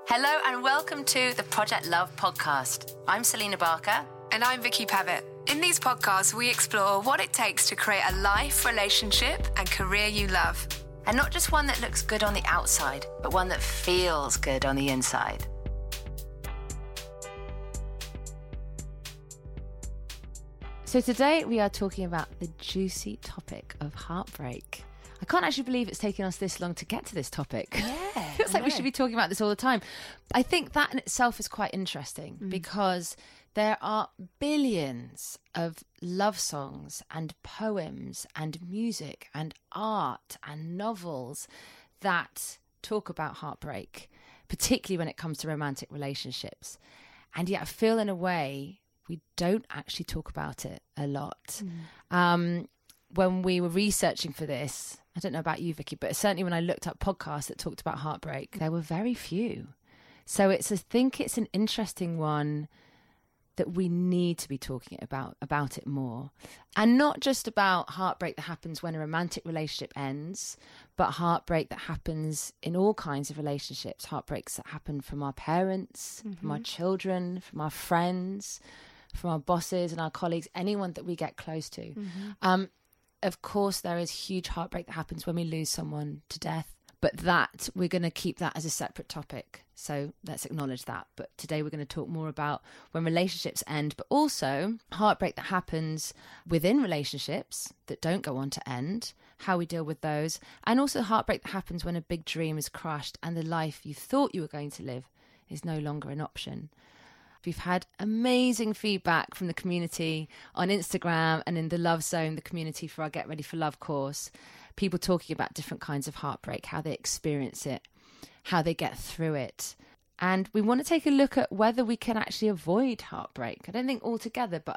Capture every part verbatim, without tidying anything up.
Hello and welcome to the Project Love podcast. I'm Selena Barker. And I'm Vicky Pavitt. In these podcasts, we explore what it takes to create a life, relationship and career you love. And not just one that looks good on the outside, but one that feels good on the inside. So today we are talking about the juicy topic of heartbreak. I can't actually believe it's taken us this long to get to this topic. Yeah. It feels like we should be talking about this all the time. I think that in itself is quite interesting mm. because there are billions of love songs and poems and music and art and novels that talk about heartbreak, particularly when it comes to romantic relationships. And yet I feel in a way we don't actually talk about it a lot. Mm. Um, when we were researching for this, I don't know about you, Vicky, but certainly when I looked up podcasts that talked about heartbreak, there were very few. So it's, I think it's an interesting one that we need to be talking about, about it more. And not just about heartbreak that happens when a romantic relationship ends, but heartbreak that happens in all kinds of relationships, heartbreaks that happen from our parents, mm-hmm. from our children, from our friends, from our bosses and our colleagues, anyone that we get close to. Mm-hmm. Um, Of course, there is huge heartbreak that happens when we lose someone to death, but that we're going to keep that as a separate topic. So let's acknowledge that. But today we're going to talk more about when relationships end, but also heartbreak that happens within relationships that don't go on to end, how we deal with those, and also heartbreak that happens when a big dream is crushed and the life you thought you were going to live is no longer an option. We've had amazing feedback from the community on Instagram and in the Love Zone, the community for our Get Ready for Love course. People talking about different kinds of heartbreak, how they experience it, how they get through it. And we want to take a look at whether we can actually avoid heartbreak. I don't think altogether, but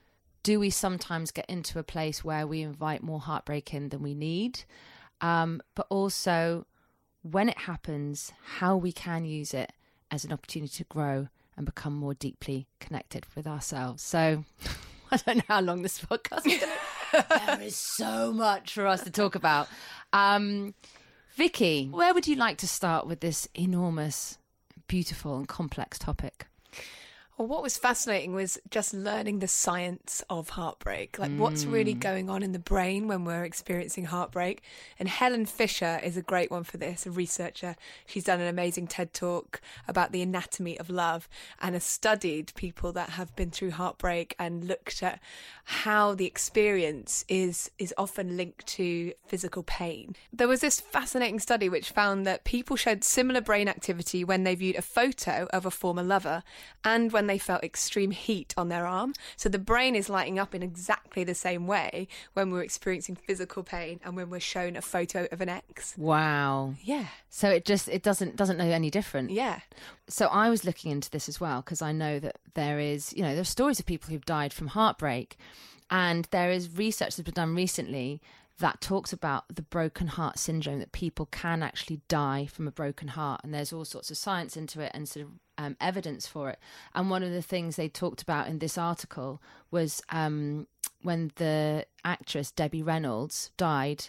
do we sometimes get into a place where we invite more heartbreak in than we need? Um, but also, when it happens, how we can use it as an opportunity to grow and become more deeply connected with ourselves. So I don't know how long this podcast is going to... There is so much for us to talk about. Um, Vicky, where would you like to start with this enormous, beautiful and complex topic? Well, what was fascinating was just learning the science of heartbreak, like mm. what's really going on in the brain when we're experiencing heartbreak. And Helen Fisher is a great one for this, a researcher. She's done an amazing TED Talk about the anatomy of love and has studied people that have been through heartbreak and looked at how the experience is, is often linked to physical pain. There was this fascinating study which found that people showed similar brain activity when they viewed a photo of a former lover and when they felt extreme heat on their arm. So the brain is lighting up in exactly the same way when we're experiencing physical pain and when we're shown a photo of an ex. Wow. Yeah. So it just, it doesn't, doesn't know any different. Yeah. So I was looking into this as well, because I know that there is, you know, there's stories of people who've died from heartbreak, and there is research that's been done recently that talks about the broken heart syndrome, that people can actually die from a broken heart. And there's all sorts of science into it and sort of um, evidence for it. And one of the things they talked about in this article was um, when the actress Debbie Reynolds died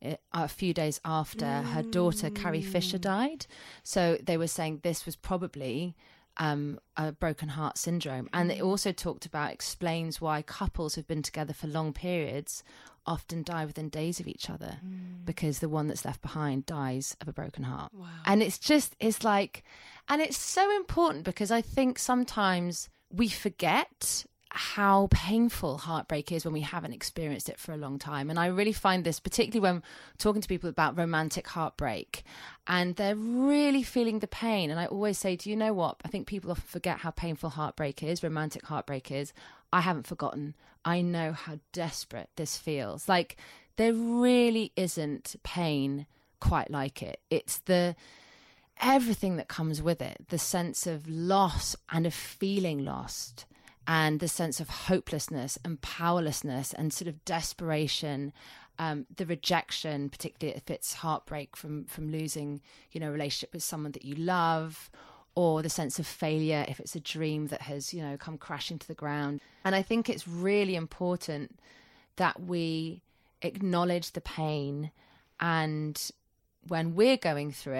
a few days after mm. her daughter Carrie Fisher died. So they were saying this was probably um, a broken heart syndrome. And it also talked about, explains why couples who've been together for long periods often die within days of each other mm. because the one that's left behind dies of a broken heart. Wow. And it's just, it's like, and it's so important because I think sometimes we forget how painful heartbreak is when we haven't experienced it for a long time. And I really find this, particularly when talking to people about romantic heartbreak, and they're really feeling the pain. And I always say, do you know what? I think people often forget how painful heartbreak is, romantic heartbreak is. I haven't forgotten. I know how desperate this feels. Like, there really isn't pain quite like it. It's the everything that comes with it, the sense of loss and of feeling lost, and the sense of hopelessness and powerlessness and sort of desperation, um, the rejection, particularly if it's heartbreak from from losing, you know, a relationship with someone that you love, or the sense of failure if it's a dream that has, you know, come crashing to the ground. And I think it's really important that we acknowledge the pain, and when we're going through it,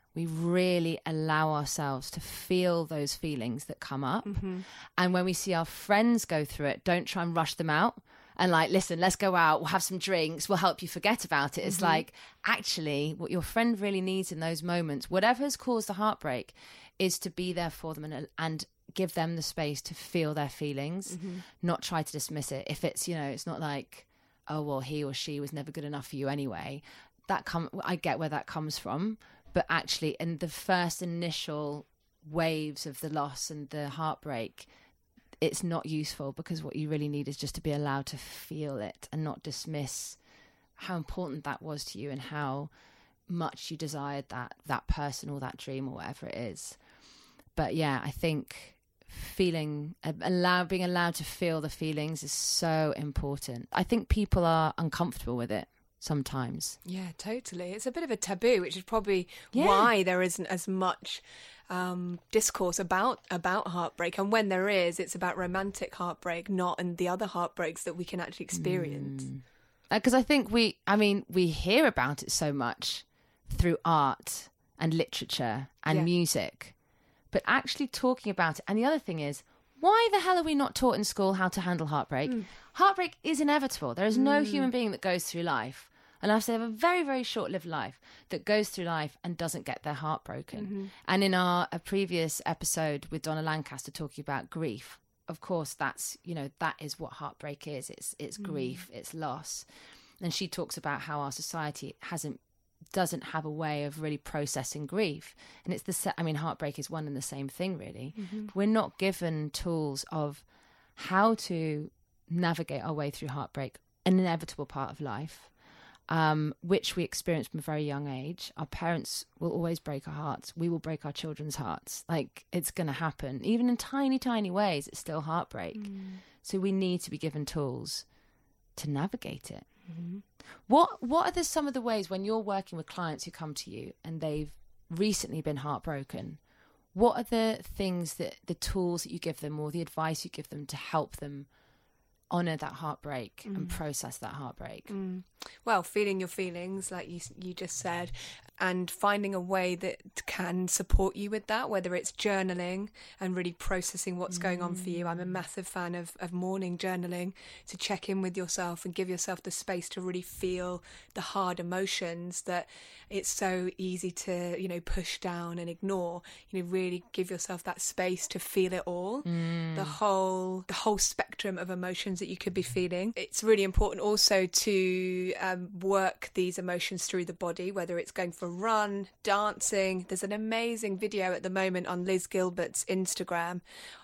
we really allow ourselves to feel those feelings that come up. Mm-hmm. And when we see our friends go through it, don't try and rush them out and like, listen, let's go out, we'll have some drinks, we'll help you forget about it. Mm-hmm. It's like, actually, what your friend really needs in those moments, whatever has caused the heartbreak, is to be there for them and, and give them the space to feel their feelings, mm-hmm. not try to dismiss it. If it's, you know, it's not like, oh, well, he or she was never good enough for you anyway. That come, I get where that comes from. But actually, in the first initial waves of the loss and the heartbreak, it's not useful, because what you really need is just to be allowed to feel it and not dismiss how important that was to you and how much you desired that that person or that dream or whatever it is. But yeah, I think feeling, allow, being allowed to feel the feelings is so important. I think people are uncomfortable with it sometimes. Yeah, totally. It's a bit of a taboo, which is probably yeah. why there isn't as much um, discourse about about heartbreak. And when there is, it's about romantic heartbreak, not and the other heartbreaks that we can actually experience. Because mm. I think we, I mean, we hear about it so much through art and literature and yeah. music, but actually talking about it. And the other thing is, why the hell are we not taught in school how to handle heartbreak? Mm. Heartbreak is inevitable. There is no mm. human being that goes through life, unless they have a very, very short-lived life, that goes through life and doesn't get their heart broken. Mm-hmm. And in our a previous episode with Donna Lancaster talking about grief, of course, that's, you know, that is what heartbreak is. It's it's mm. grief, it's loss. And she talks about how our society hasn't doesn't have a way of really processing grief. And it's the se- I mean, heartbreak is one and the same thing, really. Mm-hmm. We're not given tools of how to navigate our way through heartbreak, an inevitable part of life, um, which we experience from a very young age. Our parents will always break our hearts. We will break our children's hearts. Like, it's going to happen. Even in tiny, tiny ways, it's still heartbreak. Mm. So we need to be given tools to navigate it. Mm-hmm. What What are the, some of the ways when you're working with clients who come to you and they've recently been heartbroken? What are the things that the tools that you give them or the advice you give them to help them honour that heartbreak mm. and process that heartbreak? Mm. Well, feeling your feelings, like you you just said, and finding a way that can support you with that, whether it's journaling and really processing what's mm. going on for you. I'm a massive fan of, of morning journaling, to check in with yourself and give yourself the space to really feel the hard emotions that it's so easy to, you know, push down and ignore. You know, really give yourself that space to feel it all, mm. the whole the whole spectrum of emotions that you could be feeling. It's really important also to um, work these emotions through the body, whether it's going for a run, dancing. There's an amazing video at the moment on Liz Gilbert's Instagram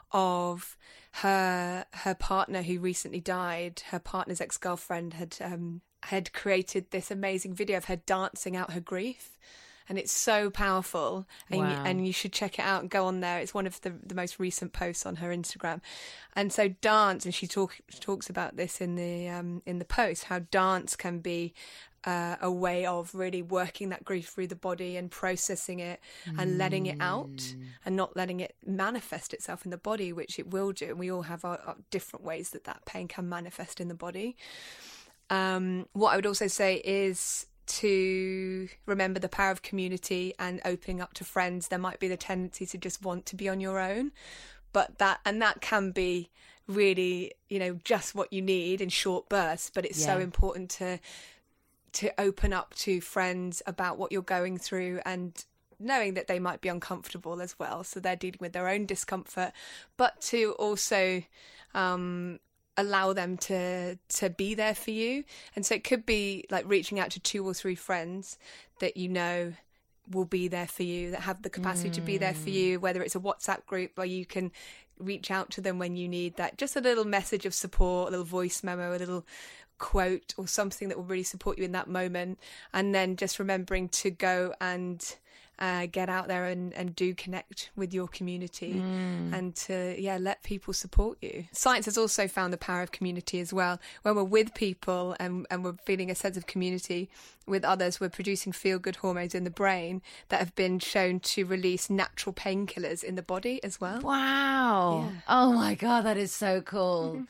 of her her partner who recently died. Her partner's ex-girlfriend had um, had created this amazing video of her dancing out her grief. And it's so powerful, and, wow. you, and you should check it out and go on there. It's one of the, the most recent posts on her Instagram. And so dance, and she, talk, she talks about this in the um, in the post, how dance can be uh, a way of really working that grief through the body and processing it and mm. letting it out and not letting it manifest itself in the body, which it will do. And we all have our, our different ways that that pain can manifest in the body. Um, what I would also say is to remember the power of community and opening up to friends. There might be the tendency to just want to be on your own, but that and that can be really, you know, just what you need in short bursts. But it's yeah. so important to to open up to friends about what you're going through, and knowing that they might be uncomfortable as well, so they're dealing with their own discomfort, but to also um allow them to to be there for you. And so it could be like reaching out to two or three friends that you know will be there for you, that have the capacity mm. to be there for you, whether it's a WhatsApp group where you can reach out to them when you need that, just a little message of support, a little voice memo, a little quote or something that will really support you in that moment. And then just remembering to go and Uh, get out there and, and do connect with your community mm. and to, yeah, let people support you. Science has also found the power of community as well. When we're with people and, and we're feeling a sense of community with others, we're producing feel-good hormones in the brain that have been shown to release natural painkillers in the body as well. Wow. Yeah. Oh my God, that is so cool.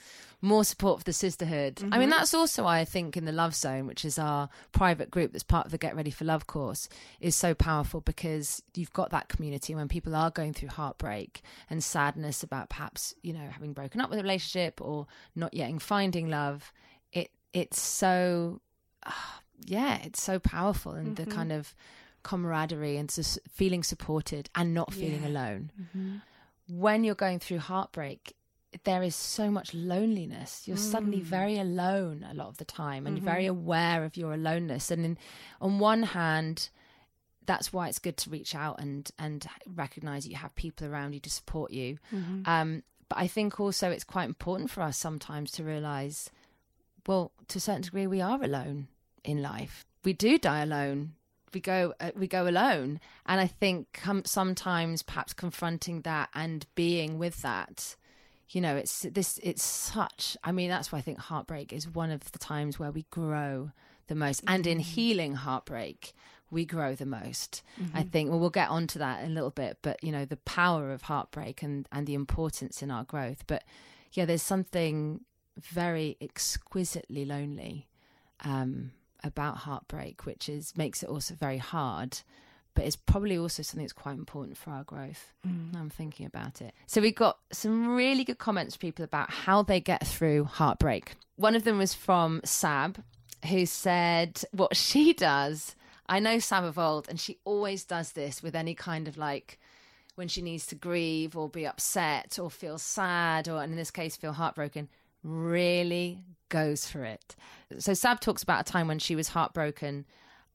more support for the sisterhood. Mm-hmm. I mean, that's also why I think in the Love Zone, which is our private group that's part of the Get Ready for Love course, is so powerful, because you've got that community when people are going through heartbreak and sadness about perhaps, you know, having broken up with a relationship or not yet finding love. It It's so, uh, yeah, it's so powerful, and mm-hmm. the kind of camaraderie and just feeling supported and not feeling yeah. alone. Mm-hmm. When you're going through heartbreak, there is so much loneliness. You're mm. suddenly very alone a lot of the time, and mm-hmm. very aware of your aloneness. And in, on one hand, that's why it's good to reach out and and recognize that you have people around you to support you. Mm-hmm. Um, but I think also it's quite important for us sometimes to realize, well, to a certain degree, we are alone in life. We do die alone. We go, uh, we go alone. And I think um, sometimes perhaps confronting that and being with that, you know, it's this, it's such, I mean, that's why I think heartbreak is one of the times where we grow the most. Mm-hmm. And in healing heartbreak, we grow the most. Mm-hmm. I think, well, we'll get onto that in a little bit, but, you know, the power of heartbreak and, and the importance in our growth. But yeah, there's something very exquisitely lonely um, about heartbreak, which is makes it also very hard, but it's probably also something that's quite important for our growth. Mm. I'm thinking about it. So we got some really good comments from people about how they get through heartbreak. One of them was from Sab, who said what she does. I know Sab of old, and she always does this with any kind of, like, when she needs to grieve or be upset or feel sad, or in this case feel heartbroken, really goes for it. So Sab talks about a time when she was heartbroken,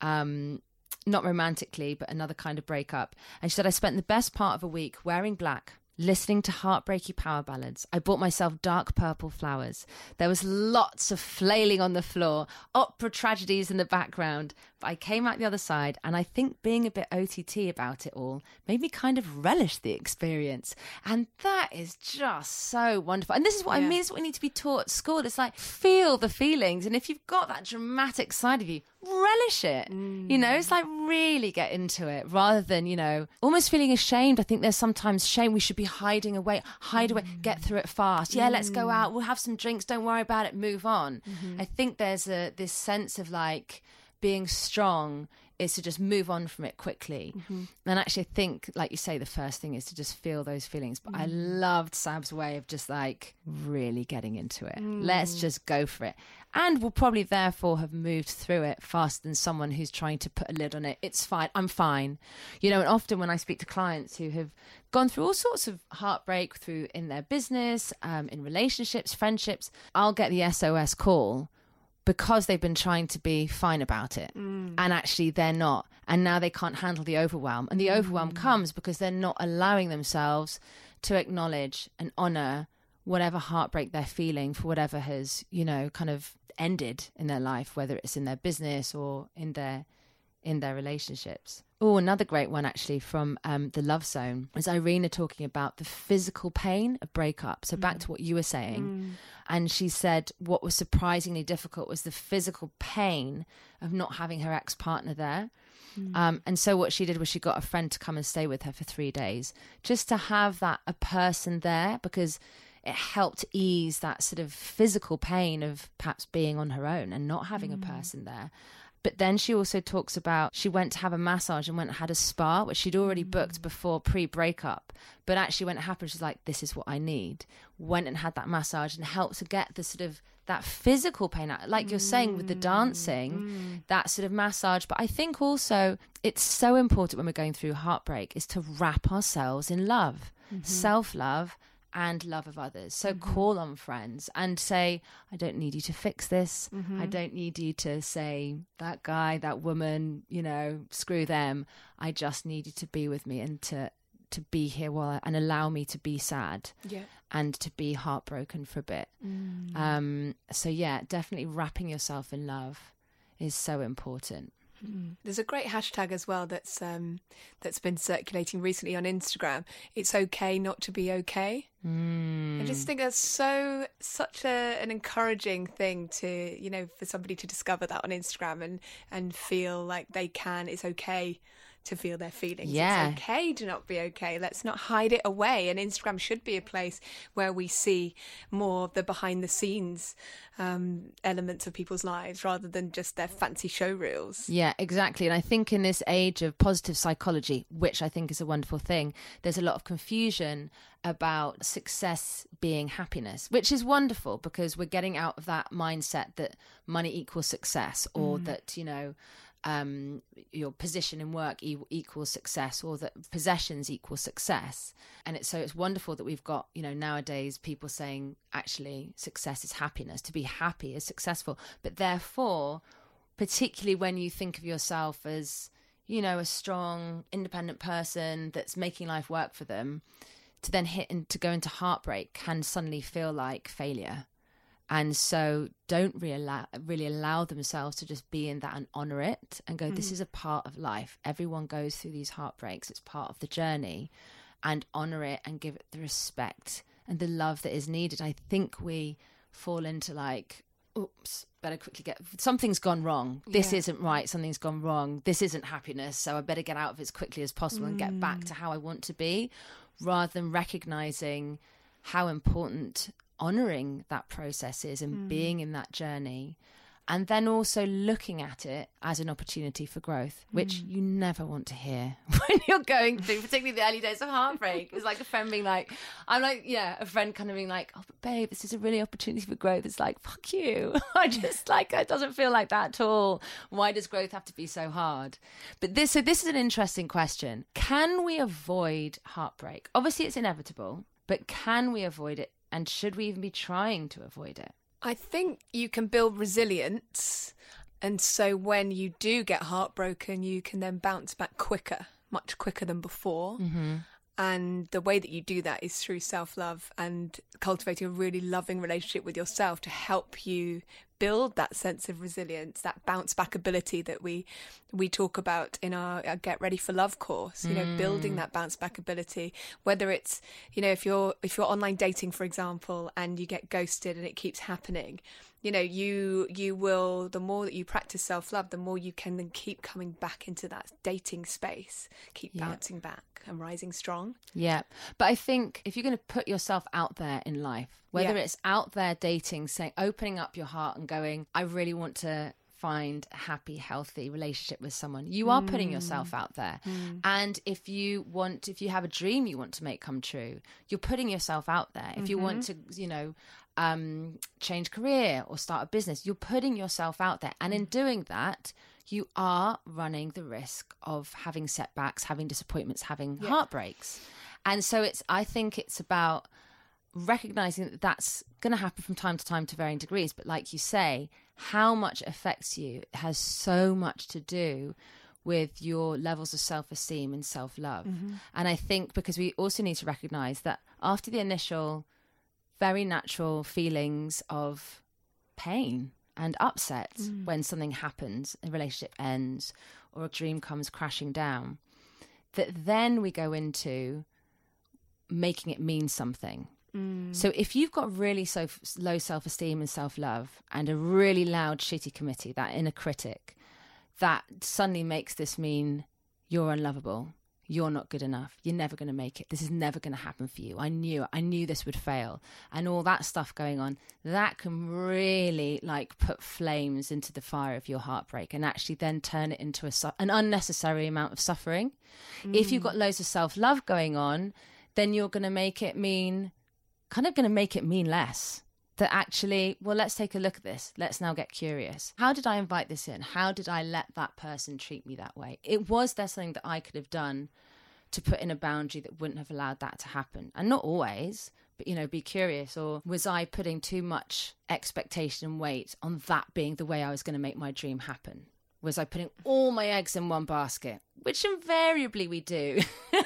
um, not romantically, but another kind of breakup. And she said, I spent the best part of a week wearing black, listening to heartbreaky power ballads. I bought myself dark purple flowers. There was lots of flailing on the floor, opera tragedies in the background. But I came out the other side, and I think being a bit O T T about it all made me kind of relish the experience. And that is just so wonderful. And this is what yeah. I mean, this is what we need to be taught at school. It's like, feel the feelings. And if you've got that dramatic side of you, relish it. Mm. You know, it's like really get into it rather than, you know, almost feeling ashamed. I think there's sometimes shame. We should be hiding away, hide away, mm. get through it fast. Yeah, mm. let's go out. We'll have some drinks. Don't worry about it. Move on. Mm-hmm. I think there's a this sense of like being strong is to just move on from it quickly. Mm-hmm. And actually, I think, like you say, the first thing is to just feel those feelings. But mm. I loved Sab's way of just like really getting into it. Mm. Let's just go for it. And we'll probably therefore have moved through it faster than someone who's trying to put a lid on it. It's fine. I'm fine. You know, and often when I speak to clients who have gone through all sorts of heartbreak through in their business, um, in relationships, friendships, I'll get the S O S call because they've been trying to be fine about it. Mm. And actually they're not. And now they can't handle the overwhelm. And the mm. overwhelm comes because they're not allowing themselves to acknowledge and honour whatever heartbreak they're feeling for whatever has, you know, kind of ended in their life, whether it's in their business or in their in their relationships. Oh, another great one actually from um, the Love Zone is Irina talking about the physical pain of breakup. So back mm. to what you were saying. Mm. And she said what was surprisingly difficult was the physical pain of not having her ex-partner there. Mm. Um, and so what she did was she got a friend to come and stay with her for three days just to have that a person there, because it helped ease that sort of physical pain of perhaps being on her own and not having mm. a person there. But then she also talks about she went to have a massage and went and had a spa, which she'd already mm. booked before pre-breakup. But actually when it happened, she's like, this is what I need. Went and had that massage and helped to get the sort of that physical pain out. Like you're mm. saying with the dancing, mm. that sort of massage. But I think also it's so important when we're going through heartbreak is to wrap ourselves in love, mm-hmm. self-love, and love of others. So mm-hmm. call on friends and say, I don't need you to fix this. Mm-hmm. I don't need you to say that guy, that woman, you know, screw them. I just need you to be with me and to to be here while I, and allow me to be sad yeah. and to be heartbroken for a bit. Mm. Um, so yeah, definitely wrapping yourself in love is so important. Mm. There's a great hashtag as well that's um, that's been circulating recently on Instagram. It's okay not to be okay. Mm. I just think that's so such a, an encouraging thing to, you know, for somebody to discover that on Instagram and and feel like they can. It's okay to feel their feelings. Yeah. It's okay to not be okay. Let's not hide it away. And Instagram should be a place where we see more of the behind the scenes um, elements of people's lives rather than just their fancy show reels. Yeah, exactly. And I think in this age of positive psychology, which I think is a wonderful thing, there's a lot of confusion about success being happiness, which is wonderful because we're getting out of that mindset that money equals success, or mm. that, you know, um, your position in work e- equals success, or that possessions equal success. And it's so it's wonderful that we've got, you know, nowadays people saying actually success is happiness. To be happy is successful. But therefore, particularly when you think of yourself as, you know, a strong, independent person that's making life work for them, to then hit and to go into heartbreak can suddenly feel like failure. And so don't really allow, really allow themselves to just be in that and honour it and go, mm. this is a part of life. Everyone goes through these heartbreaks. It's part of the journey. And honour it and give it the respect and the love that is needed. I think we fall into like, oops, better quickly get, something's gone wrong. This yeah. isn't right. Something's gone wrong. This isn't happiness. So I better get out of it as quickly as possible mm. and get back to how I want to be, rather than recognising how important honouring that process is and mm. being in that journey, and then also looking at it as an opportunity for growth, which mm. you never want to hear when you're going through, particularly the early days of heartbreak. It's like a friend being like, I'm like, yeah, a friend kind of being like, oh, but babe, this is a really opportunity for growth. It's like, fuck you. I just like, it doesn't feel like that at all. Why does growth have to be so hard? But this, so this is an interesting question. Can we avoid heartbreak? Obviously it's inevitable, but can we avoid it? And should we even be trying to avoid it? I think you can build resilience. And so when you do get heartbroken, you can then bounce back quicker, much quicker than before. Mm-hmm. And the way that you do that is through self-love and cultivating a really loving relationship with yourself to help you build that sense of resilience, that bounce back ability that we we talk about in our, our Get Ready for Love course, you know, mm. building that bounce back ability, whether it's, you know, if you're if you're online dating, for example, and you get ghosted and it keeps happening, you know, you you will, the more that you practice self-love, the more you can then keep coming back into that dating space, keep yeah. bouncing back and rising strong. Yeah. But I think if you're going to put yourself out there in life, whether yeah. it's out there dating, saying, opening up your heart and going, I really want to find a happy, healthy relationship with someone, you are mm. putting yourself out there. Mm. And if you want, if you have a dream you want to make come true, you're putting yourself out there. If mm-hmm. you want to, you know, um, change career or start a business, you're putting yourself out there. And in doing that, you are running the risk of having setbacks, having disappointments, having yeah. heartbreaks. And so it's, I think it's about recognizing that that's going to happen from time to time to varying degrees. But like you say, how much it affects you has so much to do with your levels of self-esteem and self-love. Mm-hmm. And I think because we also need to recognize that after the initial very natural feelings of pain and upset mm. when something happens, a relationship ends or a dream comes crashing down, that then we go into making it mean something. Mm. So if you've got really so low self-esteem and self-love and a really loud, shitty committee, that inner critic, that suddenly makes this mean you're unlovable, you're not good enough, you're never going to make it, this is never going to happen for you, I knew it, I knew this would fail, and all that stuff going on, that can really like put flames into the fire of your heartbreak and actually then turn it into a su- an unnecessary amount of suffering. Mm. If you've got loads of self-love going on, then you're going to make it mean, kind of going to make it mean less. That actually, well, let's take a look at this. Let's now get curious. How did I invite this in? How did I let that person treat me that way? It was there something that I could have done to put in a boundary that wouldn't have allowed that to happen? And not always, but, you know, be curious. Or was I putting too much expectation and weight on that being the way I was going to make my dream happen? Was I putting all my eggs in one basket? Which invariably we do.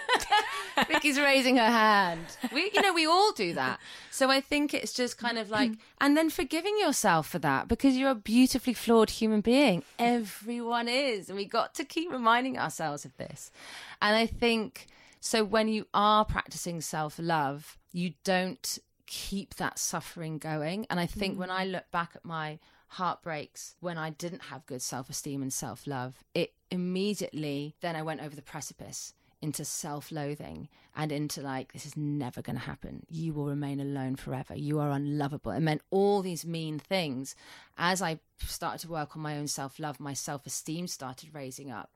Vicky's raising her hand. We, you know, we all do that. So I think it's just kind of like, and then forgiving yourself for that, because you're a beautifully flawed human being. Everyone is. And we got to keep reminding ourselves of this. And I think, so when you are practicing self-love, you don't keep that suffering going. And I think mm. when I look back at my heartbreaks when I didn't have good self-esteem and self-love, it immediately, then I went over the precipice into self-loathing and into like, this is never going to happen. You will remain alone forever. You are unlovable. It meant all these mean things. As I started to work on my own self-love, my self-esteem started raising up.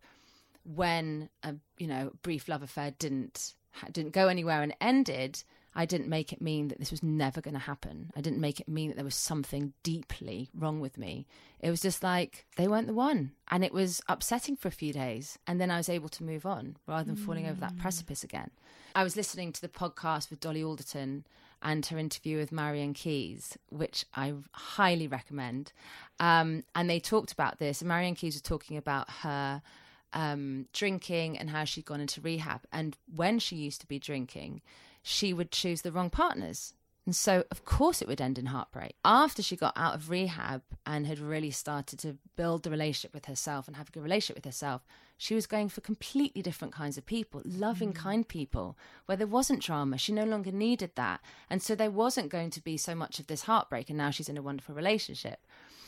When a, you know, brief love affair didn't didn't go anywhere and ended, I didn't make it mean that this was never going to happen. I didn't make it mean that there was something deeply wrong with me. It was just like, they weren't the one. And it was upsetting for a few days. And then I was able to move on rather than mm. falling over that precipice again. I was listening to the podcast with Dolly Alderton and her interview with Marianne Keyes, which I highly recommend. Um, and they talked about this. And Marianne Keyes was talking about her um, drinking and how she'd gone into rehab. And when she used to be drinking, she would choose the wrong partners. And so, of course, it would end in heartbreak. After she got out of rehab and had really started to build the relationship with herself and have a good relationship with herself, she was going for completely different kinds of people, loving, mm. kind people, where there wasn't drama. She no longer needed that. And so there wasn't going to be so much of this heartbreak. And now she's in a wonderful relationship.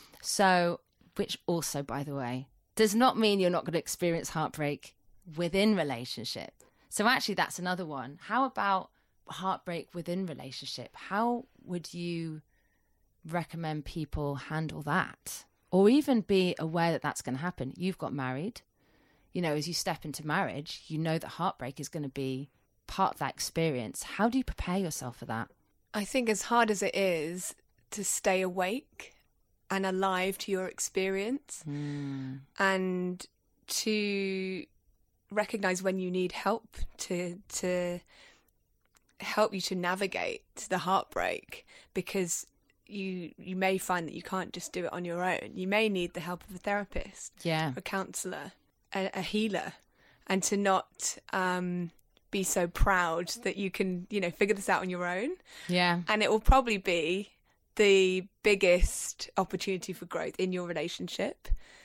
So, which also, by the way, does not mean you're not going to experience heartbreak within relationship. So actually, that's another one. How about heartbreak within relationship? How would you recommend people handle that? Or even be aware that that's going to happen? You've got married. You know, as you step into marriage, you know that heartbreak is going to be part of that experience. How do you prepare yourself for that? I think as hard as it is to stay awake and alive to your experience mm. and to recognize when you need help to to help you to navigate the heartbreak, because you you may find that you can't just do it on your own. You may need the help of a therapist, yeah, a counsellor, a, a healer, and to not um, be so proud that you can, you know, figure this out on your own. Yeah, and it will probably be the biggest opportunity for growth in your relationship.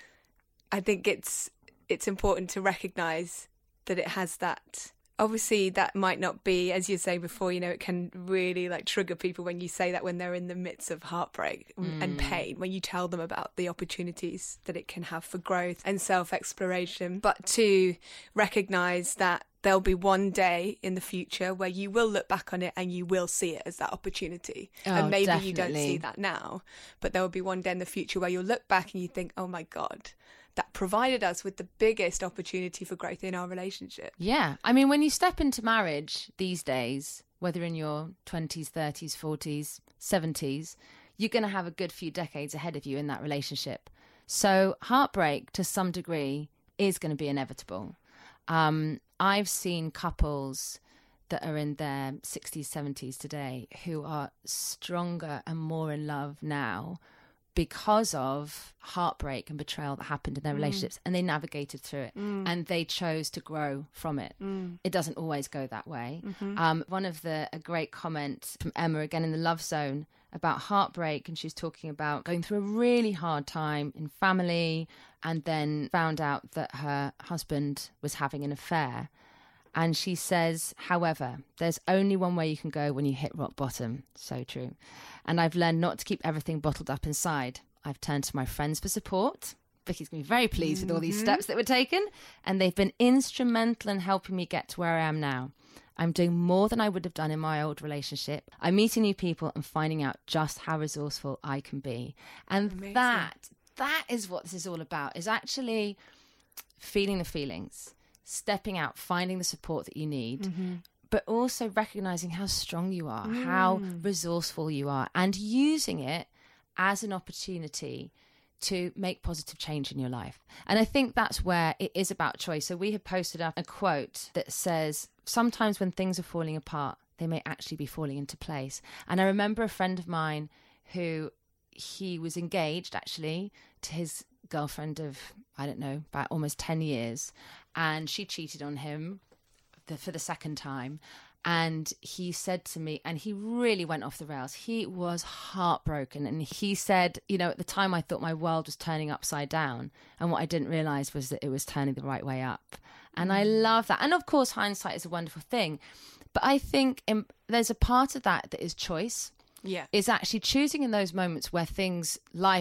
I think it's it's important to recognise that it has that. Obviously, that might not be, as you say before, you know, it can really like trigger people when you say that when they're in the midst of heartbreak mm. and pain, when you tell them about the opportunities that it can have for growth and self-exploration. But to recognise that there'll be one day in the future where you will look back on it and you will see it as that opportunity. Oh, and maybe definitely. You don't see that now, but there will be one day in the future where you'll look back and you think, oh my God, that provided us with the biggest opportunity for growth in our relationship. Yeah. I mean, when you step into marriage these days, whether in your twenties, thirties, forties, seventies, you're going to have a good few decades ahead of you in that relationship. So heartbreak, to some degree, is going to be inevitable. Um, I've seen couples that are in their sixties, seventies today who are stronger and more in love now because of heartbreak and betrayal that happened in their mm. relationships, and they navigated through it mm. and they chose to grow from it. Mm. It doesn't always go that way. Mm-hmm. Um, one of the, a great comment from Emma, again in the Love Zone, about heartbreak, and she's talking about going through a really hard time in family and then found out that her husband was having an affair. And she says, however, there's only one way you can go when you hit rock bottom. So true. And I've learned not to keep everything bottled up inside. I've turned to my friends for support. Vicky's going to be very pleased mm-hmm. with all these steps that were taken. And they've been instrumental in helping me get to where I am now. I'm doing more than I would have done in my old relationship. I'm meeting new people and finding out just how resourceful I can be. And Amazing. that, that is what this is all about, is actually feeling the feelings, stepping out, finding the support that you need, mm-hmm. but also recognizing how strong you are, mm. how resourceful you are, and using it as an opportunity to make positive change in your life. And I think that's where it is about choice. So we have posted up a quote that says, sometimes when things are falling apart, they may actually be falling into place. And I remember a friend of mine who, he was engaged actually to his girlfriend of, I don't know, about almost ten years. And she cheated on him the, for the second time. And he said to me, and he really went off the rails. He was heartbroken. And he said, you know, at the time I thought my world was turning upside down. And what I didn't realize was that it was turning the right way up. And I love that. And of course, hindsight is a wonderful thing. But I think in, there's a part of that that is choice. Yeah. Is actually choosing in those moments where things, life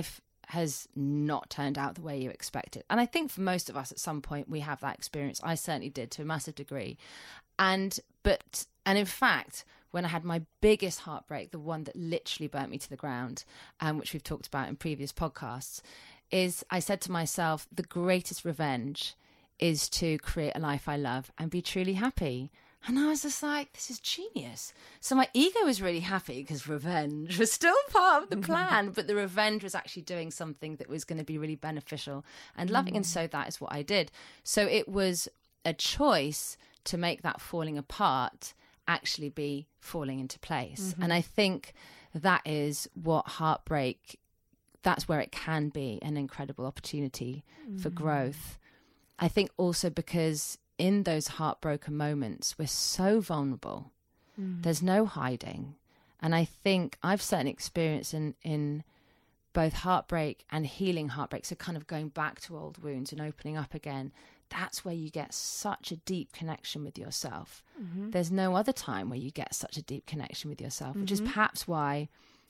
has not turned out the way you expected. And I think for most of us at some point we have that experience. I certainly did to a massive degree. And but and in fact, when I had my biggest heartbreak, the one that literally burnt me to the ground, um, which we've talked about in previous podcasts, is I said to myself, the greatest revenge is to create a life I love and be truly happy. And I was just like, this is genius. So my ego was really happy because revenge was still part of the plan, but the revenge was actually doing something that was going to be really beneficial and loving. Mm. And so that is what I did. So it was a choice to make that falling apart actually be falling into place. Mm-hmm. And I think that is what heartbreak, that's where it can be an incredible opportunity mm. for growth. I think also because in those heartbroken moments, we're so vulnerable. Mm. There's no hiding. And I think I've certainly experienced in, in both heartbreak and healing heartbreak, so kind of going back to old wounds and opening up again, that's where you get such a deep connection with yourself. Mm-hmm. There's no other time where you get such a deep connection with yourself, mm-hmm. which is perhaps why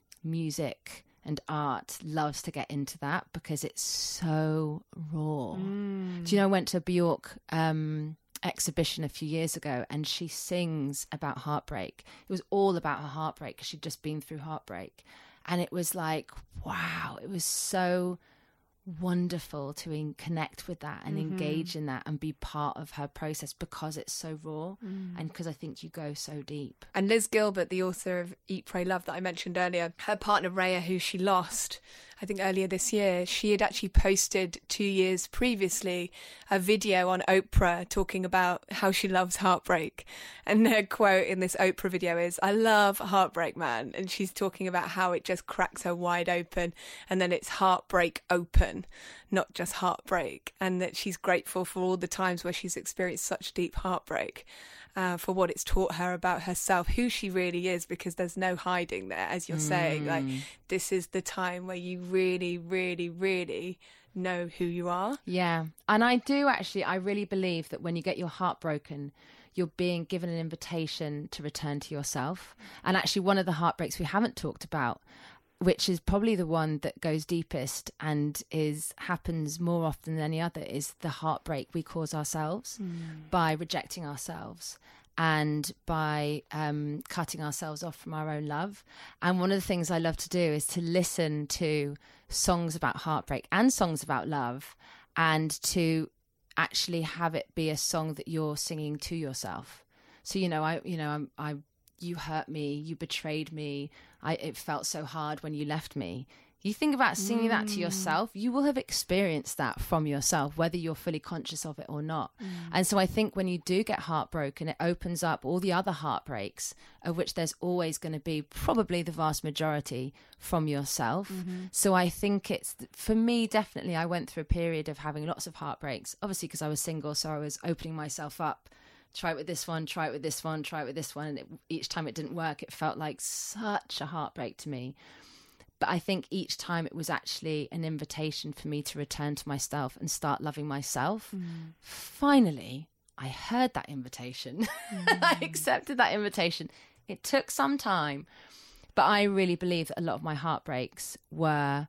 music and art loves to get into that, because it's so raw. Mm. Do you know, I went to a Bjork um, exhibition a few years ago, and she sings about heartbreak. It was all about her heartbreak because she'd just been through heartbreak. And it was like, wow, it was so wonderful to in- connect with that and mm-hmm. engage in that and be part of her process because it's so raw mm. and because I think you go so deep. And Liz Gilbert, the author of Eat, Pray, Love that I mentioned earlier, her partner Raya, who she lost I think earlier this year, she had actually posted two years previously a video on Oprah talking about how she loves heartbreak. And her quote in this Oprah video is, "I love heartbreak, man." And she's talking about how it just cracks her wide open, and then it's heartbreak open, not just heartbreak. And that she's grateful for all the times where she's experienced such deep heartbreak. Uh, for what it's taught her about herself, who she really is, because there's no hiding there, as you're mm. saying. Like, this is the time where you really, really, really know who you are. Yeah. And I do actually, I really believe that when you get your heart broken, you're being given an invitation to return to yourself. And actually, one of the heartbreaks we haven't talked about, which is probably the one that goes deepest and is happens more often than any other, is the heartbreak we cause ourselves mm. by rejecting ourselves and by um, cutting ourselves off from our own love. And one of the things I love to do is to listen to songs about heartbreak and songs about love, and to actually have it be a song that you're singing to yourself. So, you know, I, you know, I'm, I, you hurt me, you betrayed me, I, it felt so hard when you left me. You think about singing mm. that to yourself, you will have experienced that from yourself, whether you're fully conscious of it or not. Mm. And so I think when you do get heartbroken, it opens up all the other heartbreaks, of which there's always going to be probably the vast majority from yourself. Mm-hmm. So I think it's, for me, definitely, I went through a period of having lots of heartbreaks, obviously because I was single, so I was opening myself up. Try it with this one, try it with this one, try it with this one. And it, each time it didn't work, it felt like such a heartbreak to me. But I think each time it was actually an invitation for me to return to myself and start loving myself. Mm. Finally, I heard that invitation. Mm. I accepted that invitation. It took some time. But I really believe that a lot of my heartbreaks were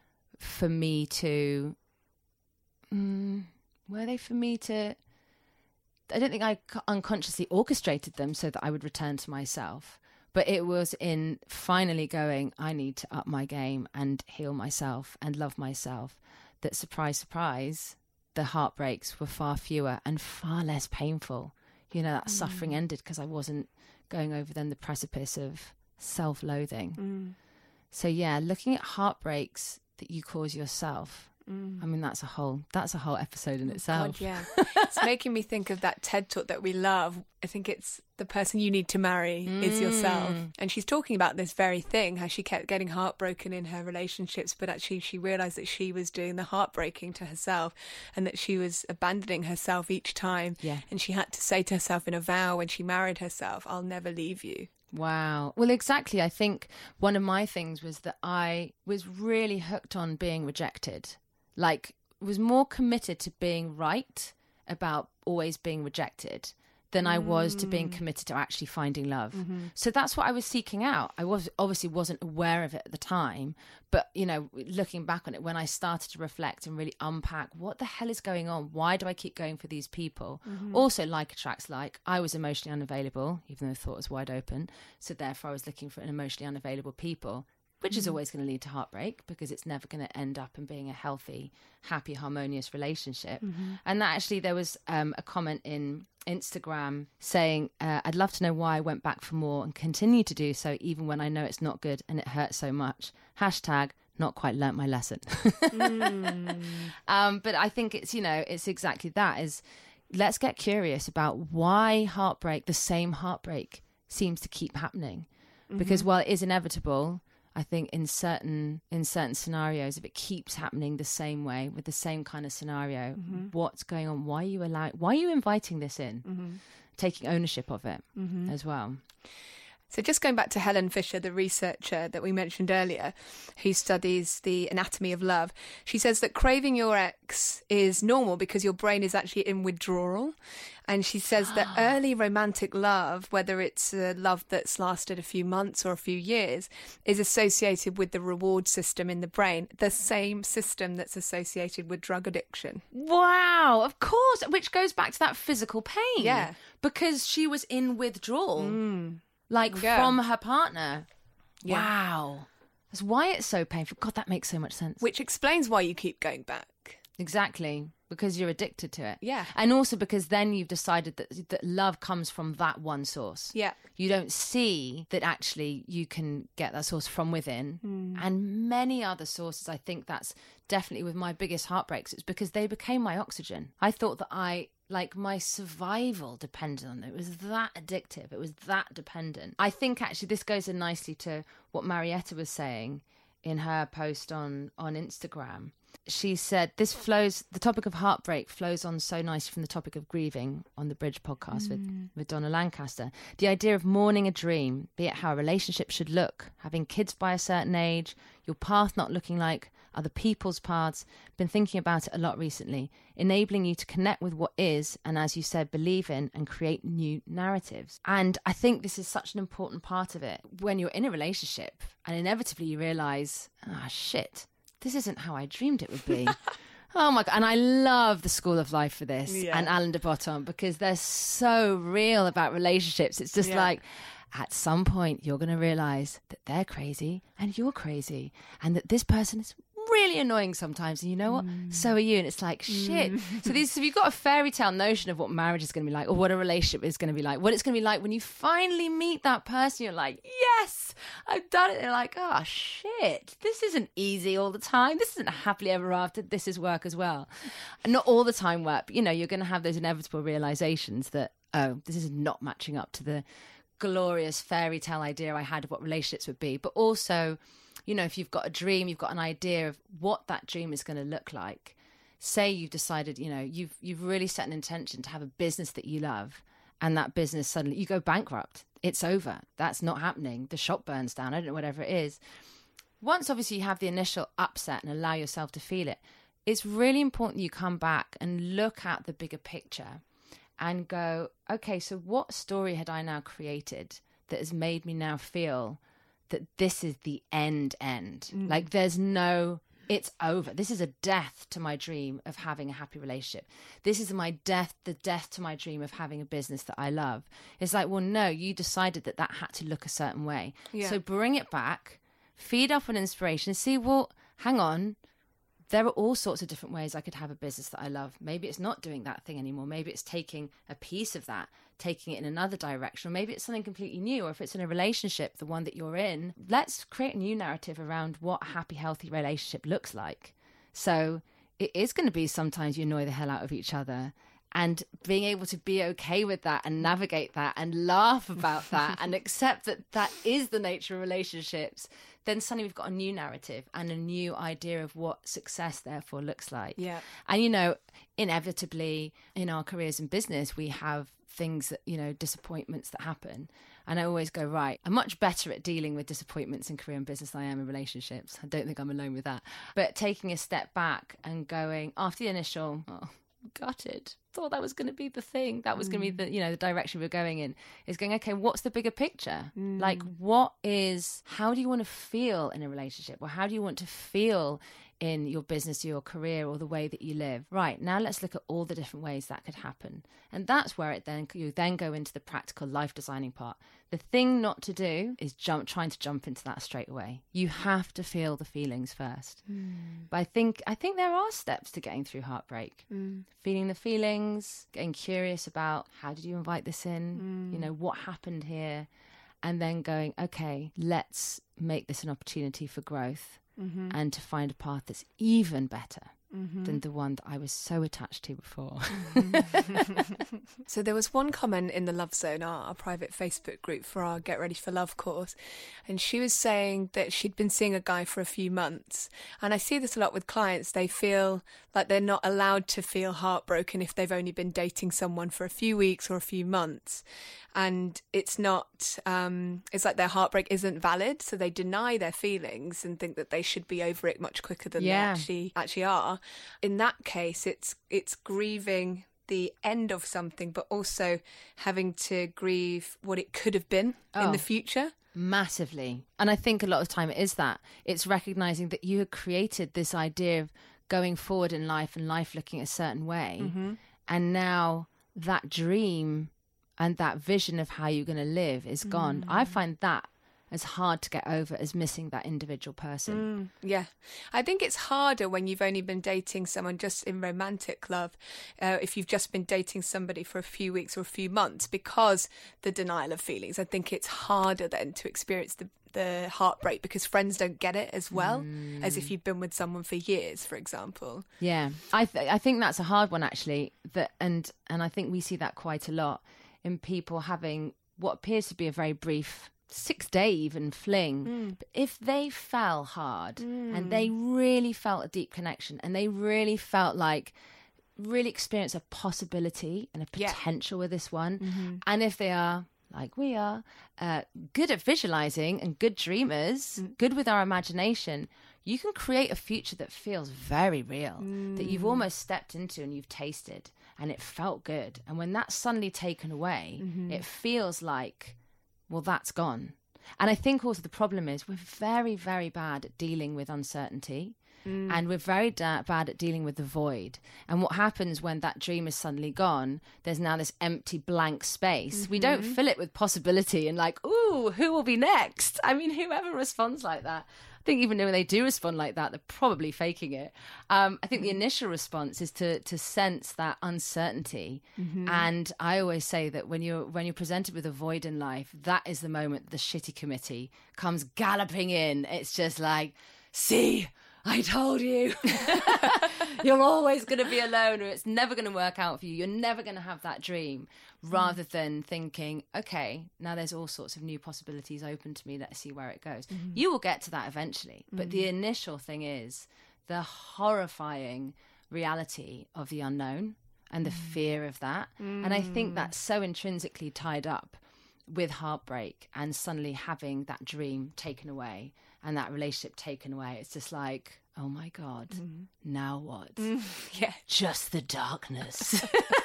for me to... Mm, were they for me to... I don't think I unconsciously orchestrated them so that I would return to myself, but it was in finally going, I need to up my game and heal myself and love myself, that, surprise, surprise, the heartbreaks were far fewer and far less painful. You know, that mm. suffering ended because I wasn't going over then the precipice of self-loathing. Mm. So yeah, looking at heartbreaks that you cause yourself, Mm. I mean, that's a whole that's a whole episode in oh, itself. God, yeah. It's making me think of that TED Talk that we love. I think it's The Person You Need to Marry mm. is Yourself. And she's talking about this very thing, how she kept getting heartbroken in her relationships, but actually she realised that she was doing the heartbreaking to herself and that she was abandoning herself each time. Yeah. And she had to say to herself in a vow when she married herself, "I'll never leave you." Wow. Well, exactly. I think one of my things was that I was really hooked on being rejected. Like, was more committed to being right about always being rejected than I was to being committed to actually finding love. Mm-hmm. So that's what I was seeking out. I was obviously wasn't aware of it at the time, but, you know, looking back on it, when I started to reflect and really unpack what the hell is going on, why do I keep going for these people? Mm-hmm. Also, like attracts like, I was emotionally unavailable, even though the thought was wide open. So therefore I was looking for an emotionally unavailable people, which mm-hmm. is always going to lead to heartbreak, because it's never going to end up in being a healthy, happy, harmonious relationship. Mm-hmm. And that actually, there was um, a comment in Instagram saying, uh, I'd love to know why I went back for more and continue to do so, even when I know it's not good and it hurts so much. Hashtag not quite learnt my lesson. mm. um, but I think it's, you know, it's exactly that, is let's get curious about why heartbreak, the same heartbreak, seems to keep happening. Mm-hmm. Because while it is inevitable, I think in certain in certain scenarios, if it keeps happening the same way with the same kind of scenario, mm-hmm. what's going on? Why are you allowing? Why are you inviting this in? Mm-hmm. Taking ownership of it mm-hmm. as well. So just going back to Helen Fisher, the researcher that we mentioned earlier, who studies the anatomy of love, she says that craving your ex is normal because your brain is actually in withdrawal. And she says that early romantic love, whether it's a love that's lasted a few months or a few years, is associated with the reward system in the brain, the same system that's associated with drug addiction. Wow, of course, which goes back to that physical pain. Yeah. Because she was in withdrawal. Mm. Like yeah. from her partner. Yeah. Wow. That's why it's so painful. God, that makes so much sense. Which explains why you keep going back. Exactly. Because you're addicted to it. Yeah. And also because then you've decided that, that love comes from that one source. Yeah. You don't see that actually you can get that source from within. Mm. And many other sources. I think that's definitely with my biggest heartbreaks. It's because they became my oxygen. I thought that I... like my survival depended on it. It was that addictive. It was that dependent. I think actually this goes in nicely to what Marietta was saying in her post on, on Instagram. She said, this flows, the topic of heartbreak flows on so nicely from the topic of grieving on the Bridge podcast mm. with, with Donna Lancaster. The idea of mourning a dream, be it how a relationship should look, having kids by a certain age, your path not looking like other people's paths. Been thinking about it a lot recently, enabling you to connect with what is, and as you said, believe in and create new narratives. And I think this is such an important part of it. When you're in a relationship and inevitably you realise, ah, oh, shit, this isn't how I dreamed it would be. Oh my God. And I love the School of Life for this yeah. and Alain de Botton, because they're so real about relationships. It's just yeah. like, at some point you're going to realise that they're crazy and you're crazy, and that this person is really annoying sometimes, and you know what? Mm. So are you. And it's like, shit. Mm. So these, so you've got a fairy tale notion of what marriage is going to be like, or what a relationship is going to be like, what it's going to be like when you finally meet that person. You're like, yes, I've done it. They're like, oh shit, this isn't easy all the time. This isn't happily ever after. This is work as well. And not all the time work, but you know, you're going to have those inevitable realizations that, oh, this is not matching up to the glorious fairy tale idea I had of what relationships would be. But also, you know, if you've got a dream, you've got an idea of what that dream is going to look like. Say you've decided, you know, you've you've really set an intention to have a business that you love, and that business suddenly, you go bankrupt. It's over. That's not happening. The shop burns down. I don't know, whatever it is. Once, obviously, you have the initial upset and allow yourself to feel it, it's really important you come back and look at the bigger picture and go, okay, so what story had I now created that has made me now feel that this is the end end. Mm. Like there's no, it's over. This is a death to my dream of having a happy relationship. This is my death, the death to my dream of having a business that I love. It's like, well, no, you decided that that had to look a certain way. Yeah. So bring it back, feed up on inspiration, see, well, hang on, there are all sorts of different ways I could have a business that I love. Maybe it's not doing that thing anymore. Maybe it's taking a piece of that, taking it in another direction, or maybe it's something completely new. Or if it's in a relationship, the one that you're in, let's create a new narrative around what a happy, healthy relationship looks like. So it is going to be sometimes you annoy the hell out of each other, and being able to be okay with that and navigate that and laugh about that and accept that that is the nature of relationships, then suddenly we've got a new narrative and a new idea of what success therefore looks like. Yeah. And, you know, inevitably in our careers and business, we have things that, you know, disappointments that happen. And I always go, right, I'm much better at dealing with disappointments in career and business than I am in relationships. I don't think I'm alone with that. But taking a step back and going, after the initial, oh, gutted, thought that was going to be the thing. That was mm. going to be the, you know, the direction we're going in, is going, okay, what's the bigger picture? Mm. Like, what is, how do you want to feel in a relationship? Or how do you want to feel in your business, your career, or the way that you live? Right, now let's look at all the different ways that could happen. And that's where it then, you then go into the practical life designing part. The thing not to do is jump, trying to jump into that straight away. You have to feel the feelings first. Mm. But I think, I think there are steps to getting through heartbreak. Mm. Feeling the feelings, getting curious about, how did you invite this in? Mm. You know, what happened here? And then going, okay, let's make this an opportunity for growth. Mm-hmm. And to find a path that's even better mm-hmm. than the one that I was so attached to before. Mm-hmm. So there was one comment in the Love Zone, our, our private Facebook group for our Get Ready for Love course, and she was saying that she'd been seeing a guy for a few months. And I see this a lot with clients. They feel like they're not allowed to feel heartbroken if they've only been dating someone for a few weeks or a few months. And it's not, um, it's like their heartbreak isn't valid, so they deny their feelings and think that they should be over it much quicker than yeah. they actually actually are. In that case, it's it's grieving the end of something, but also having to grieve what it could have been oh. in the future. Massively. And I think a lot of the time it is that. It's recognizing that you had created this idea of going forward in life and life looking a certain way. Mm-hmm. And now that dream and that vision of how you're going to live is gone. Mm. I find that as hard to get over as missing that individual person. Mm, yeah. I think it's harder when you've only been dating someone just in romantic love, uh, if you've just been dating somebody for a few weeks or a few months, because the denial of feelings. I think it's harder then to experience the the heartbreak because friends don't get it as well mm. as if you've been with someone for years, for example. Yeah. I th- I think that's a hard one, actually. That and and I think we see that quite a lot in people having what appears to be a very brief six day even fling. Mm. But if they fell hard mm. and they really felt a deep connection and they really felt like really experience a possibility and a potential yeah. with this one, mm-hmm. and if they are like we are uh, good at visualizing and good dreamers, mm. good with our imagination, you can create a future that feels very real, mm. that you've almost stepped into and you've tasted and it felt good. And when that's suddenly taken away, mm-hmm. it feels like, well, that's gone. And I think also the problem is we're very, very bad at dealing with uncertainty. Mm. And we're very da- bad at dealing with the void. And what happens when that dream is suddenly gone, there's now this empty blank space. Mm-hmm. We don't fill it with possibility and like, ooh, who will be next? I mean, whoever responds like that, I think even when they do respond like that, they're probably faking it. Um, I think the initial response is to to sense that uncertainty. Mm-hmm. And I always say that when you're when you're presented with a void in life, that is the moment the shitty committee comes galloping in. It's just like, see, I told you. You're always going to be alone, or it's never going to work out for you. You're never going to have that dream, rather mm. than thinking, okay, now there's all sorts of new possibilities open to me. Let's see where it goes. Mm-hmm. You will get to that eventually. Mm-hmm. But the initial thing is the horrifying reality of the unknown and the mm. fear of that. Mm. And I think that's so intrinsically tied up with heartbreak and suddenly having that dream taken away and that relationship taken away. It's just like, oh my God, mm. now what? Mm. Yeah. Just the darkness.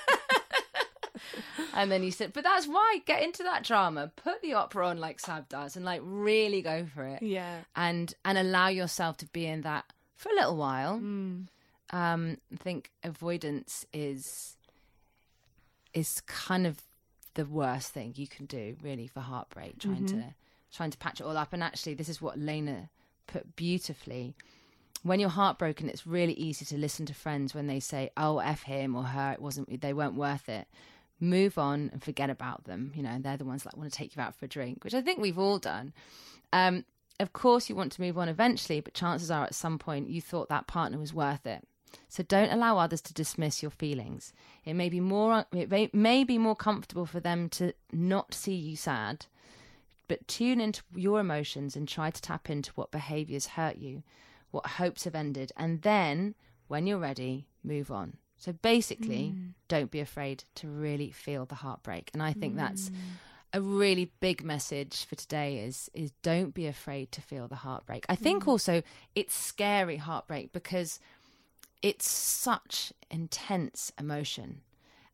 And then you said, but that's why, get into that drama, put the opera on like Sab does and like really go for it. Yeah. And and allow yourself to be in that for a little while. Mm. Um, I think avoidance is is kind of the worst thing you can do really for heartbreak, trying mm-hmm. to trying to patch it all up. And actually this is what Lena put beautifully. When you're heartbroken, it's really easy to listen to friends when they say, oh, F him or her, it wasn't, they weren't worth it. Move on and forget about them. You know, they're the ones that want to take you out for a drink, which I think we've all done. Um, of course you want to move on eventually, but chances are at some point you thought that partner was worth it. So don't allow others to dismiss your feelings. It may be more it may, may be more comfortable for them to not see you sad, but tune into your emotions and try to tap into what behaviours hurt you, what hopes have ended, and then, when you're ready, move on. So basically, mm. don't be afraid to really feel the heartbreak. And I think mm. that's a really big message for today is, is don't be afraid to feel the heartbreak. I think mm. also it's scary heartbreak because it's such intense emotion.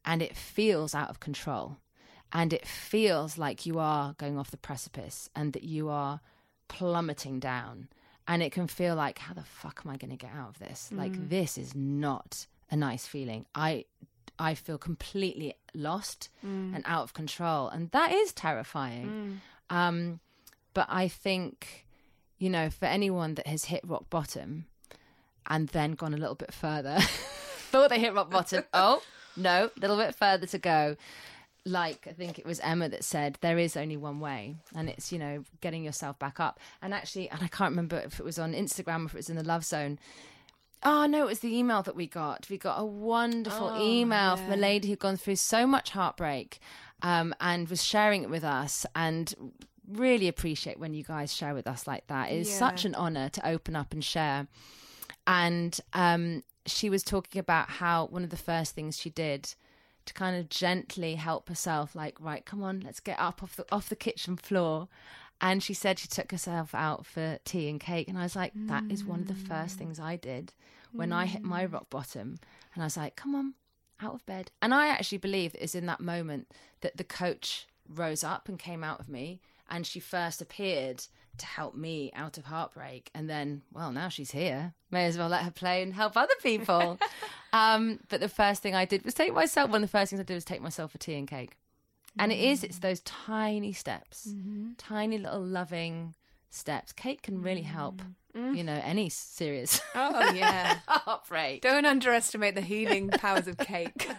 and it feels out of control, and it feels like you are going off the precipice and that you are plummeting down, and it can feel like, how the fuck am I going to get out of this? Mm. Like, this is not a nice feeling. I I feel completely lost mm. and out of control, and that is terrifying. Mm. Um, but I think, you know, for anyone that has hit rock bottom and then gone a little bit further, thought they hit rock bottom, oh, no, a little bit further to go. Like, I think it was Emma that said, there is only one way, and it's, you know, getting yourself back up. And actually, and I can't remember if it was on Instagram or if it was in the Love Zone. Oh, no, it was the email that we got. We got a wonderful oh, email yeah. from a lady who'd gone through so much heartbreak um, and was sharing it with us, and really appreciate when you guys share with us like that. It is yeah. such an honour to open up and share. And um, she was talking about how one of the first things she did to kind of gently help herself, like, right, come on, let's get up off the off the kitchen floor. And she said she took herself out for tea and cake. And I was like, that is one of the first things I did when mm. I hit my rock bottom. And I was like, come on, out of bed. And I actually believe it is in that moment that the coach rose up and came out of me. And she first appeared to help me out of heartbreak. And then, well, now she's here. May as well let her play and help other people. um, but the first thing I did was take myself, one of the first things I did was take myself for tea and cake. And it is, it's those tiny steps, mm-hmm. tiny little loving steps. Cake can really help, mm-hmm. you know, any serious oh yeah heartbreak. Don't underestimate the healing powers of cake.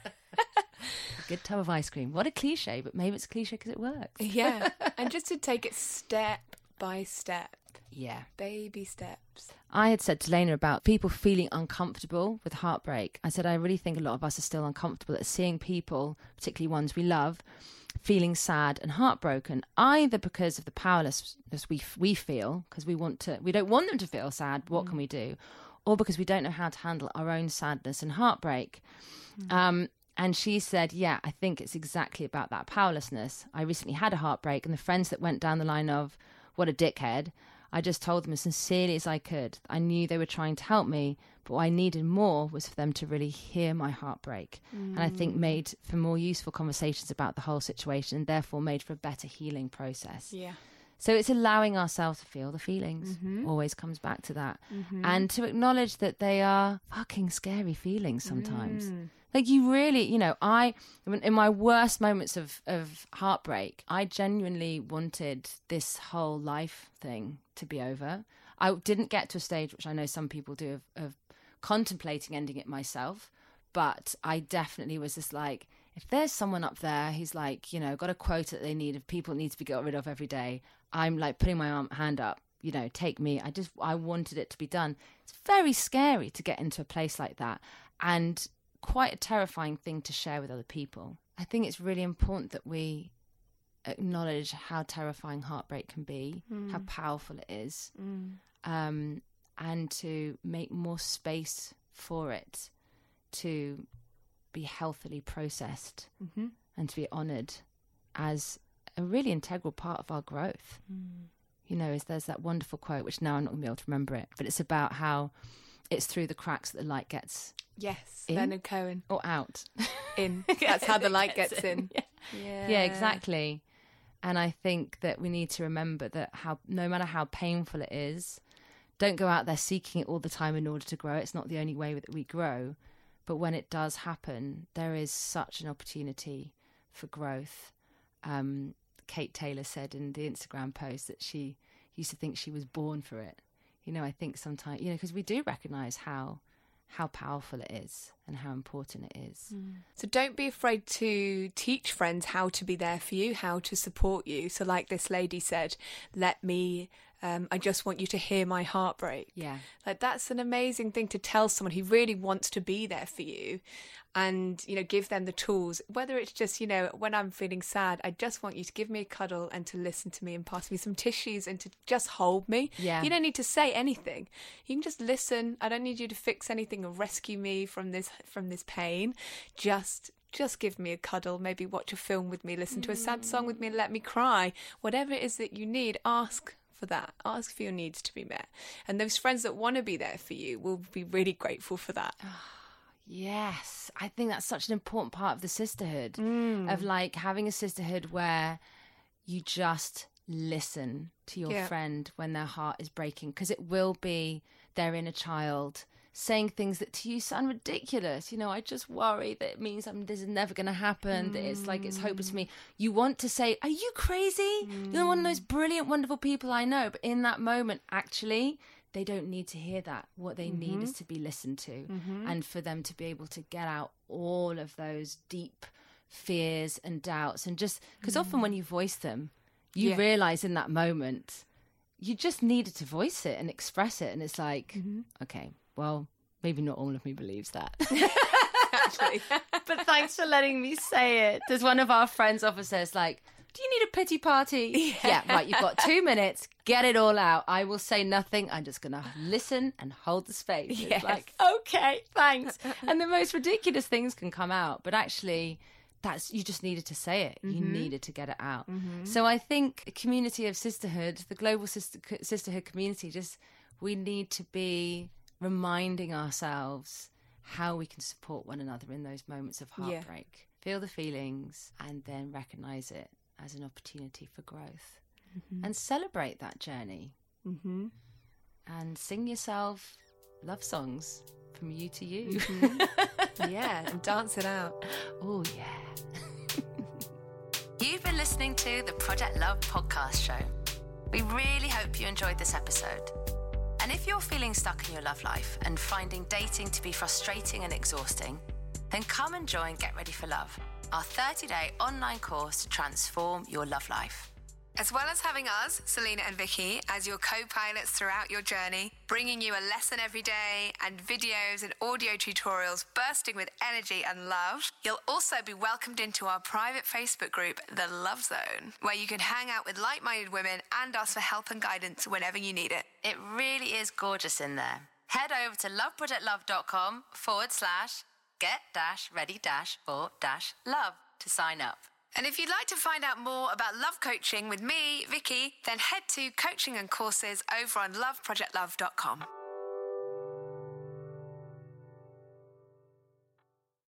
A good tub of ice cream. What a cliche, but maybe it's a cliche because it works. Yeah, and just to take it step by step. Yeah. Baby steps. I had said to Lena about people feeling uncomfortable with heartbreak. I said, I really think a lot of us are still uncomfortable at seeing people, particularly ones we love, feeling sad and heartbroken, either because of the powerlessness we we feel, because we want to, we don't want them to feel sad. What mm. can we do? Or because we don't know how to handle our own sadness and heartbreak. Mm. Um, and she said, yeah, I think it's exactly about that powerlessness. I recently had a heartbreak, and the friends that went down the line of, what a dickhead, I just told them as sincerely as I could. I knew they were trying to help me, but what I needed more was for them to really hear my heartbreak. Mm. And I think made for more useful conversations about the whole situation, and therefore made for a better healing process. Yeah. So it's allowing ourselves to feel the feelings. Mm-hmm. Always comes back to that. Mm-hmm. And to acknowledge that they are fucking scary feelings sometimes. Mm. Like, you really, you know, I, in my worst moments of, of heartbreak, I genuinely wanted this whole life thing to be over. I didn't get to a stage, which I know some people do, of, of contemplating ending it myself. But I definitely was just like, if there's someone up there who's like, you know, got a quota that they need of people that need to be got rid of every day, I'm like putting my arm, hand up, you know, take me. I just, I wanted it to be done. It's very scary to get into a place like that. And quite a terrifying thing to share with other people. I think it's really important that we acknowledge how terrifying heartbreak can be, mm. how powerful it is, mm. um, and to make more space for it to be healthily processed mm-hmm. and to be honoured as a really integral part of our growth. Mm. You know, is there's that wonderful quote, which now I'm not going to be able to remember it, but it's about how it's through the cracks that the light gets Yes, in Leonard Cohen. Or out. In. That's how the light gets, gets in. in. Yeah. Yeah. yeah, exactly. And I think that we need to remember that how, no matter how painful it is, don't go out there seeking it all the time in order to grow. It's not the only way that we grow. But when it does happen, there is such an opportunity for growth. Um, Kate Taylor said in the Instagram post that she used to think she was born for it. You know, I think sometimes, you know, because we do recognise how how powerful it is and how important it is. Mm. So don't be afraid to teach friends how to be there for you, how to support you. So like this lady said, let me, um, I just want you to hear my heartbreak. Yeah. Like that's an amazing thing to tell someone who really wants to be there for you and, you know, give them the tools, whether it's just, you know, when I'm feeling sad, I just want you to give me a cuddle and to listen to me and pass me some tissues and to just hold me. Yeah. You don't need to say anything. You can just listen. I don't need you to fix anything or rescue me from this, from this pain. Just, just give me a cuddle, maybe watch a film with me, listen to a sad song with me and let me cry. Whatever it is that you need, ask for that. Ask for your needs to be met. And those friends that want to be there for you will be really grateful for that. Yes, I think that's such an important part of the sisterhood, Mm. of like having a sisterhood where you just listen to your Yeah. friend when their heart is breaking, because it will be their inner child saying things that to you sound ridiculous. You know, I just worry that it means I'm, this is never going to happen, that it's like it's hopeless for me. You want to say, are you crazy? Mm. You're one of those brilliant, wonderful people I know. But in that moment, actually, they don't need to hear that. What they need is to be listened to, Mm-hmm. and for them to be able to get out all of those deep fears and doubts. And just because often when you voice them, you Yeah. realize in that moment, you just needed to voice it and express it. And it's like, Mm-hmm. okay, well, maybe not all of me believes that. Actually. But thanks for letting me say it. There's one of our friends often says, like, do you need a pity party? Yeah. yeah, right. You've got two minutes. Get it all out. I will say nothing. I'm just going to listen and hold the space. It's Yes. like, okay, thanks. And the most ridiculous things can come out. But actually, that's you just needed to say it. You needed to get it out. So I think a community of sisterhood, the global sister, sisterhood community, just we need to be reminding ourselves how we can support one another in those moments of Yeah. heartbreak. Feel the feelings and then recognize it as an opportunity for growth, and celebrate that journey, Mm-hmm. and sing yourself love songs from you to you. Yeah, and dance it out. Oh yeah. You've been listening to the Project Love podcast show. We really hope you enjoyed this episode. And if you're feeling stuck in your love life and finding dating to be frustrating and exhausting, then come and join Get Ready for Love, our thirty-day online course to transform your love life. As well as having us, Selena and Vicky, as your co-pilots throughout your journey, bringing you a lesson every day and videos and audio tutorials bursting with energy and love, you'll also be welcomed into our private Facebook group, The Love Zone, where you can hang out with like-minded women and ask for help and guidance whenever you need it. It really is gorgeous in there. Head over to loveprojectlove.com forward slash get dash ready dash for dash love to sign up. And if you'd like to find out more about love coaching with me, Vicky, then head to coaching and courses over on love project love dot com.